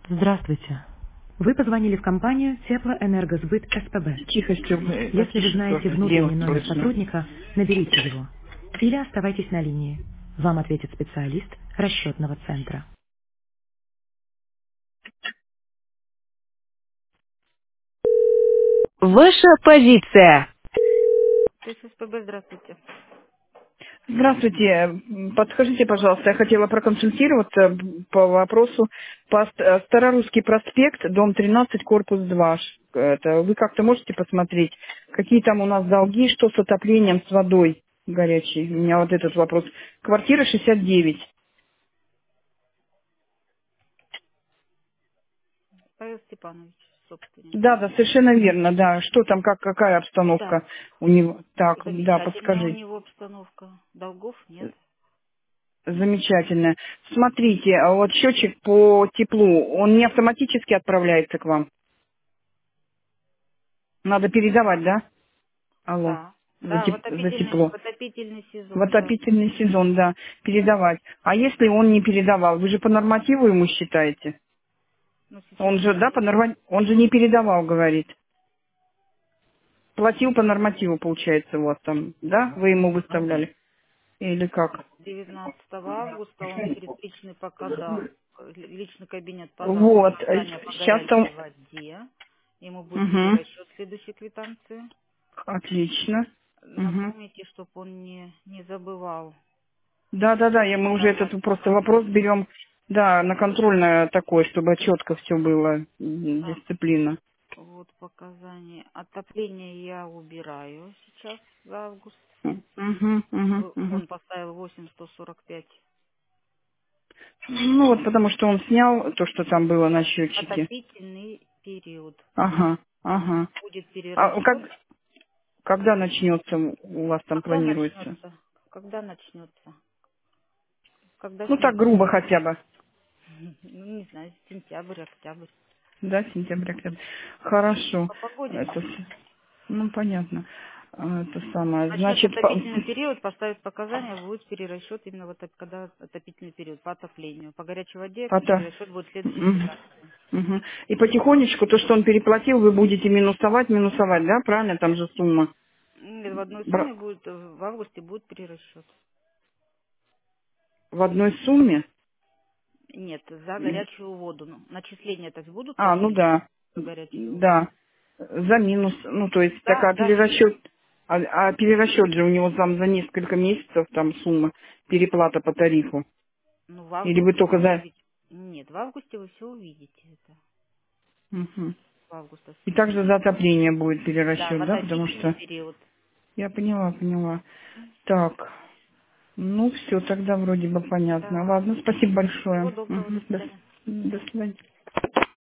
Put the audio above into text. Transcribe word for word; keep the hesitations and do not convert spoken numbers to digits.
Здравствуйте. Вы позвонили в компанию Теплоэнергосбыт СПБ. Тихостью, Если вы потише знаете тоже. Лево внутренний номер слышно. сотрудника, наберите его. Или оставайтесь на линии. Вам ответит специалист расчетного центра. Ваша позиция. СПБ, здравствуйте. Здравствуйте. М, Подскажите, пожалуйста, я хотела проконсультироваться м, по вопросу по Ст- э, Старорусский проспект, дом тринадцать, корпус два. Ш- Это, вы как-то можете посмотреть, какие там у нас долги, что с отоплением, с водой горячей? У меня вот этот вопрос. Квартира шестьдесят девять. Павел Степанович, собственник, Да, да? да, совершенно верно, да. Что там, как, какая Да, обстановка у него? Так, да, замечательная у подскажите. него обстановка. Долгов нет. Замечательно. Смотрите, а вот счетчик по теплу, он не автоматически отправляется к вам? Надо передавать, да? Алло, Да. за, Да, в теп- за отопительный, в тепло. отопительный В сезон, да. отопительный сезон, да, передавать. А если он не передавал, вы же по нормативу ему считаете? Но Он сейчас же, да, по норма- он же не передавал, говорит. Платил по нормативу, получается, вот там, да? Вы ему выставляли? Или как? девятнадцатого августа он через личный покада, личный кабинет подал Вот, показания по сейчас там... горячей воде. Ему будет Угу, перерасчет следующей квитанции. отлично. Угу. Напомните, чтобы он не, не забывал Да, да, да, я, мы уже передавать этот просто вопрос показания. берем, да, на контрольное такое, чтобы четко все было, м, Так, дисциплина. вот показания. Отопление я убираю сейчас за август. Угу, угу, Вы- угу. Он поставил восемь сто сорок пять. Ну вот потому что он снял то, что там было на счетчике. Отопительный период. Ага, ага. Будет А как, перерасчет. когда начнется у вас там Когда планируется? начнется? Когда начнется? Когда Ну так снег грубо сойдет? хотя бы. Ну, не знаю, сентябрь, октябрь. Да, сентябрь, октябрь. Хорошо. По погоде Это, надо. с- ну понятно. А, Это самое. Начнется Значит, по- отопительный период, поставить показания, будет перерасчет именно вот от- когда отопительный период, по отоплению. По горячей воде Пота- перерасчет будет следующей Мгм. квитанции. Мгм. И потихонечку то, что он переплатил, вы будете минусовать, минусовать, да? Правильно? Там же сумма. М, В одной Бра- сумме будет, э, в августе будет перерасчет. В одной сумме? Нет, за горячую воду. Ну, начисления так будут А, ну платить да. за горячую воду? Да. За минус. Ну, то есть, так, Да, а да. перерасчет, а, а перерасчет же у него там за несколько месяцев там сумма, переплата по тарифу. Ну, в Или вы августе только все за... увидите. Нет, в августе вы все увидите это. Мгм. В И августовском также за месяце. отопление будет Да, в перерасчет, да? Потому отопительный что... период. Я поняла, поняла. Так. Ну, все, тогда вроде бы понятно. Да. Ладно, спасибо Всего большое. доброго, до Мгм. До, свидания. до свидания.